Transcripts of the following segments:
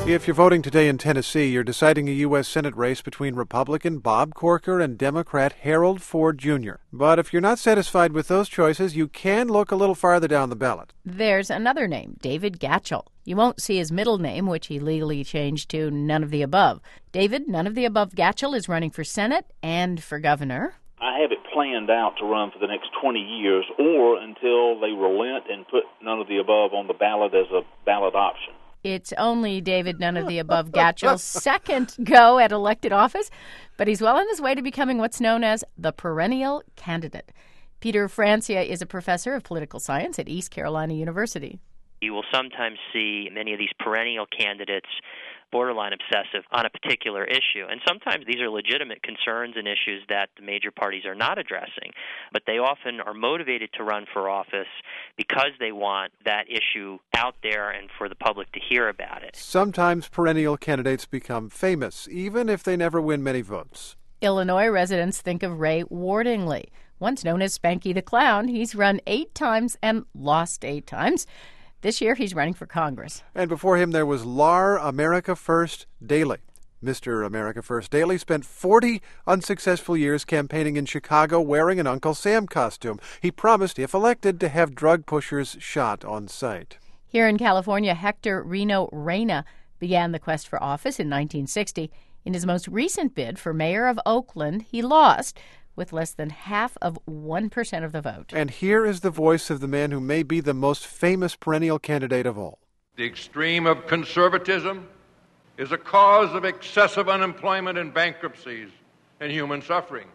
If you're voting today in Tennessee, you're deciding a U.S. Senate race between Republican Bob Corker and Democrat Harold Ford Jr. But if you're not satisfied with those choices, you can look a little farther down the ballot. There's another name, David Gatchell. You won't see his middle name, which he legally changed to none of the above. David, none of the above Gatchell, is running for Senate and for governor. I have it planned out to run for the next 20 years or until they relent and put none of the above on the ballot as a ballot option. It's only David none of the above Gatchell's second go at elected office, but he's well on his way to becoming what's known as the perennial candidate. Peter Francia is a professor of political science at East Carolina University. You will sometimes see many of these perennial candidates borderline obsessive on a particular issue. And sometimes these are legitimate concerns and issues that the major parties are not addressing. But they often are motivated to run for office because they want that issue out there and for the public to hear about it. Sometimes perennial candidates become famous, even if they never win many votes. Illinois residents think of Ray Wardingley. Once known as Spanky the Clown, he's run 8 times and lost 8 times. This year, he's running for Congress. And before him, there was Lar America First Daley. Mr. America First Daley spent 40 unsuccessful years campaigning in Chicago wearing an Uncle Sam costume. He promised, if elected, to have drug pushers shot on sight. Here in California, Hector Reno Reyna began the quest for office in 1960. In his most recent bid for mayor of Oakland, he lost with less than half of 1% of the vote. And here is the voice of the man who may be the most famous perennial candidate of all. The extreme of conservatism is a cause of excessive unemployment and bankruptcies and human suffering.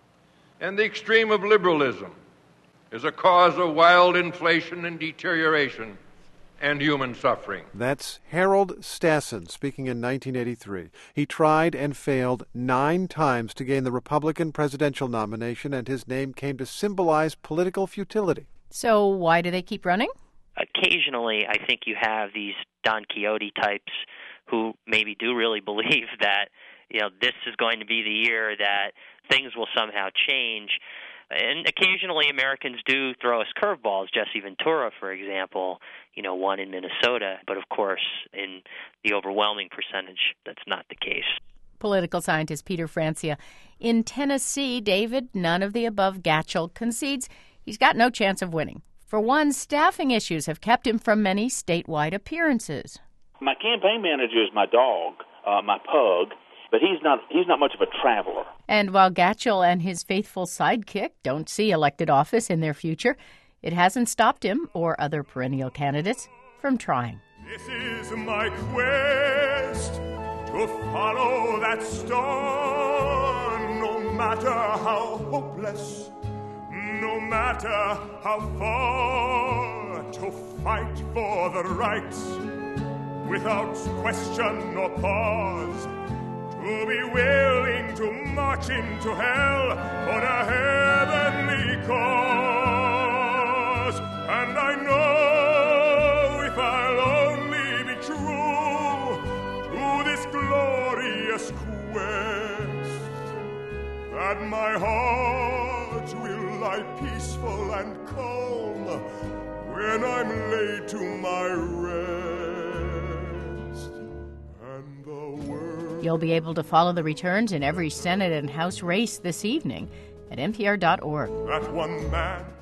And the extreme of liberalism is a cause of wild inflation and deterioration and human suffering. That's Harold Stassen speaking in 1983. He tried and failed 9 times to gain the Republican presidential nomination, and his name came to symbolize political futility. So why do they keep running? Occasionally, I think you have these Don Quixote types who maybe do really believe that, this is going to be the year that things will somehow change. And occasionally Americans do throw us curveballs. Jesse Ventura, for example, won in Minnesota. But of course, in the overwhelming percentage, that's not the case. Political scientist Peter Francia. In Tennessee, David, none of the above Gatchell, concedes he's got no chance of winning. For one, staffing issues have kept him from many statewide appearances. My campaign manager is my dog, my pug, but he's not much of a traveler. And while Gatchell and his faithful sidekick don't see elected office in their future, it hasn't stopped him or other perennial candidates from trying. This is my quest to follow that star, no matter how hopeless, no matter how far, to fight for the right without question or pause. To be willing to march into hell for a heavenly cause. And I know if I'll only be true to this glorious quest, that my heart will lie peaceful and calm when I'm laid to my rest. You'll be able to follow the returns in every Senate and House race this evening at NPR.org. That one man